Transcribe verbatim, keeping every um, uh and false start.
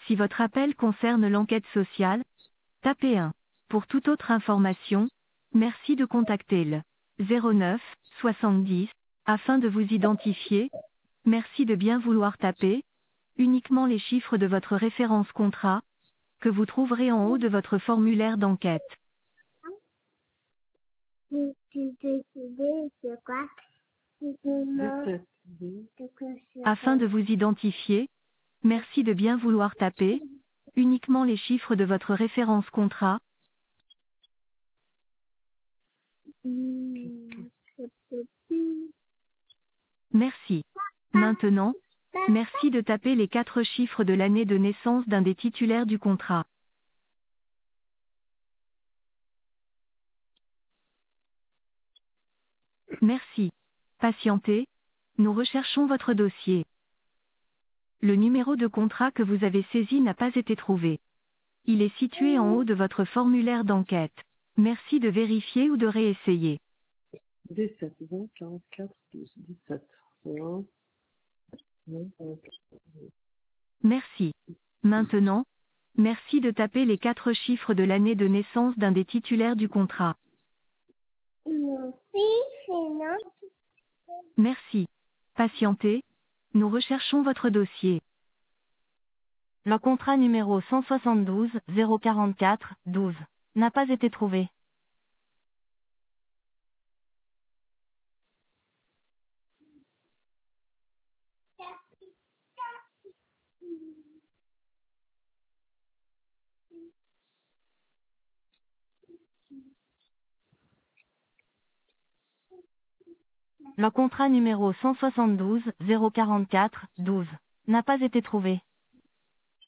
Si votre appel concerne l'enquête sociale, tapez un. Pour toute autre information, merci de contacter le zéro neuf soixante-dix afin de vous identifier. Merci de bien vouloir taper uniquement les chiffres de votre référence contrat que vous trouverez en haut de votre formulaire d'enquête. Tu tu décider c'est quoi? dix-sept. Afin de vous identifier, merci de bien vouloir taper uniquement les chiffres de votre référence contrat. Merci. Maintenant, merci de taper les quatre chiffres de l'année de naissance d'un des titulaires du contrat. Merci. Patientez. Nous recherchons votre dossier. Le numéro de contrat que vous avez saisi n'a pas été trouvé. Il est situé en haut de votre formulaire d'enquête. Merci de vérifier ou de réessayer. dix-sept, vingt, quarante-quatre, douze, dix-sept. un, vingt, quarante-quatre. Merci. Maintenant, merci de taper les quatre chiffres de l'année de naissance d'un des titulaires du contrat. Merci. Patientez. Nous recherchons votre dossier. Le contrat numéro cent soixante-douze zéro quarante-quatre douze n'a pas été trouvé. Le contrat numéro cent soixante-douze zéro quarante-quatre douze n'a pas été trouvé.